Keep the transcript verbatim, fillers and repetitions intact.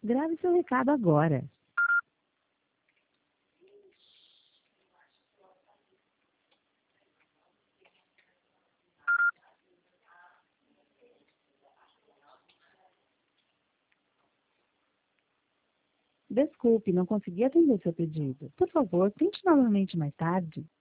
Grave seu recado agora. Desculpe, não consegui atender seu pedido. Por favor, tente novamente mais tarde.